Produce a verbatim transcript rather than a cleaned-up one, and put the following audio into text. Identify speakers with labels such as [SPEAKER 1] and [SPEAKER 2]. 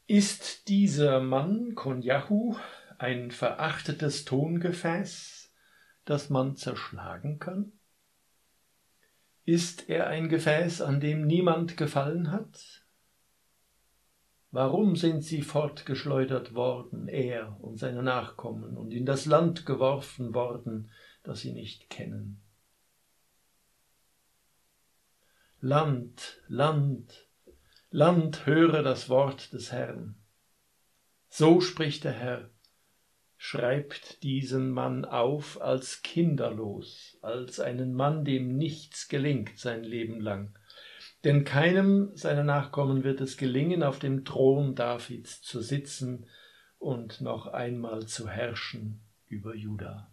[SPEAKER 1] Ist dieser Mann Konjahu ein verachtetes Tongefäß, das man zerschlagen kann? Ist er ein Gefäß, an dem niemand gefallen hat? Warum sind sie fortgeschleudert worden, er und seine Nachkommen, und in das Land geworfen worden, das sie nicht kennen? Land, Land, Land, höre das Wort des Herrn. So spricht der Herr: Schreibt diesen Mann auf als kinderlos, als einen Mann, dem nichts gelingt sein Leben lang. Denn keinem seiner Nachkommen wird es gelingen, auf dem Thron Davids zu sitzen und noch einmal zu herrschen über Juda.